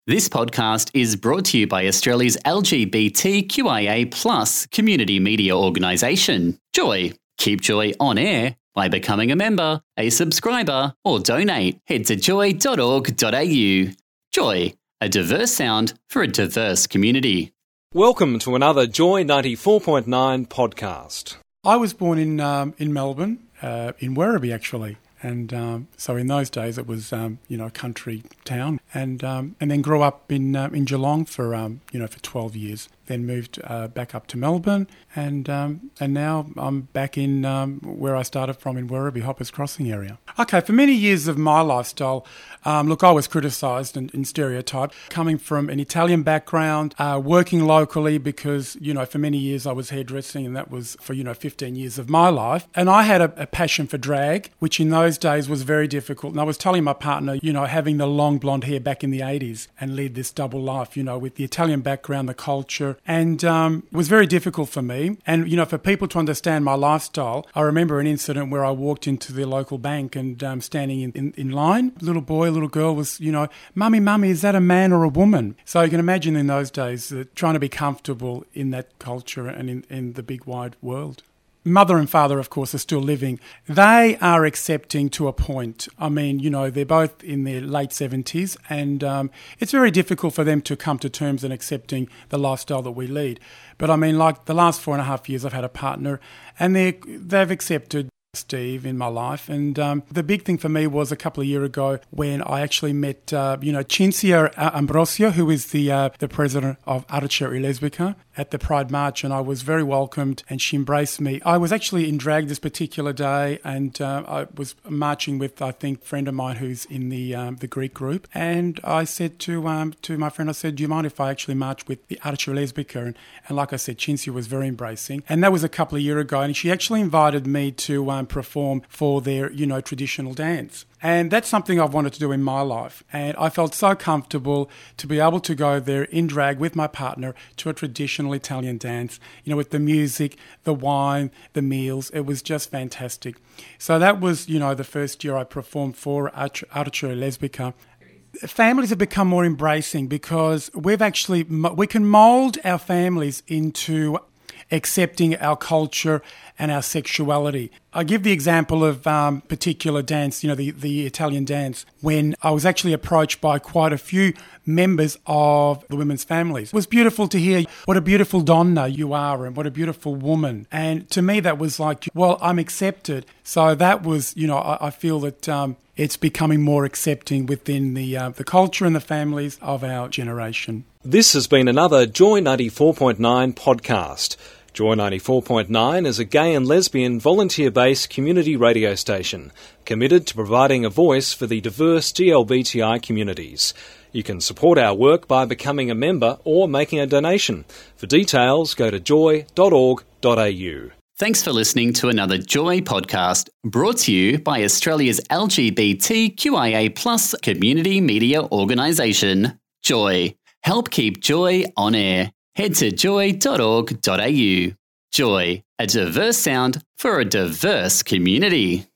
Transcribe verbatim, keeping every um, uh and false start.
This podcast is brought to you by Australia's L G B T Q I A plus community media organisation, Joy. Keep Joy on air by becoming a member, a subscriber, or donate. Head to joy dot org dot a u. Joy, a diverse sound for a diverse community. Welcome to another Joy ninety-four point nine podcast. I was born in um, in Melbourne, uh, in Werribee actually. And um, so in those days it was, um, you know, a country town. And um, and then grew up in uh, in Geelong for, um, you know, for twelve years. Then moved uh, back up to Melbourne. And um, and now I'm back in um, where I started from in Werribee, Hoppers Crossing area. Okay, for many years of my lifestyle, um, look, I was criticised and, and stereotyped. Coming from an Italian background, uh, working locally because, you know, for many years I was hairdressing and that was for, you know, fifteen years of my life. And I had a, a passion for drag, which in those days was very difficult. And I was telling my partner, you know, having the long blonde hair back in the eighties and lead this double life, you know, with the Italian background, the culture, and um, it was very difficult for me. And, you know, for people to understand my lifestyle, I remember an incident where I walked into the local bank and um, standing in, in, in line, little boy, little girl was, you know, mummy, mummy, is that a man or a woman? So you can imagine in those days uh, trying to be comfortable in that culture and in, in the big wide world. Mother and father, of course, are still living. They are accepting to a point. I mean, you know, they're both in their late seventies and um, it's very difficult for them to come to terms in accepting the lifestyle that we lead. But I mean, like the last four and a half years I've had a partner and they they've accepted Steve in my life. And um, the big thing for me was a couple of years ago when I actually met, uh, you know, Cinzia Ambrosio, who is the uh, the president of Articeria Lesbica, at the Pride March, and I was very welcomed and she embraced me. I was actually in drag this particular day and uh, I was marching with, I think, a friend of mine who's in the um, the Greek group. And I said to um, to my friend, I said, do you mind if I actually march with the Articeria Lesbica? And, and like I said, Cinzia was very embracing. And that was a couple of years ago. And she actually invited me to um, perform for their, you know, traditional dance. And that's something I've wanted to do in my life. And I felt so comfortable to be able to go there in drag with my partner to a traditional Italian dance, you know, with the music, the wine, the meals. It was just fantastic. So that was, you know, the first year I performed for Articeria Lesbica. Families have become more embracing because we've actually, we can mould our families into accepting our culture and our sexuality. I give the example of um, particular dance, you know, the, the Italian dance, when I was actually approached by quite a few members of the women's families. It was beautiful to hear what a beautiful donna you are and what a beautiful woman. And to me, that was like, well, I'm accepted. So that was, you know, I, I feel that um, it's becoming more accepting within the uh, the culture and the families of our generation. This has been another Joy ninety-four point nine podcast. Joy ninety-four point nine is a gay and lesbian volunteer-based community radio station committed to providing a voice for the diverse G L B T I communities. You can support our work by becoming a member or making a donation. For details, go to joy dot org dot a u. Thanks for listening to another Joy podcast brought to you by Australia's L G B T Q I A plus community media organisation, Joy. Help keep Joy on air. Head to joy dot org dot a u. Joy, a diverse sound for a diverse community.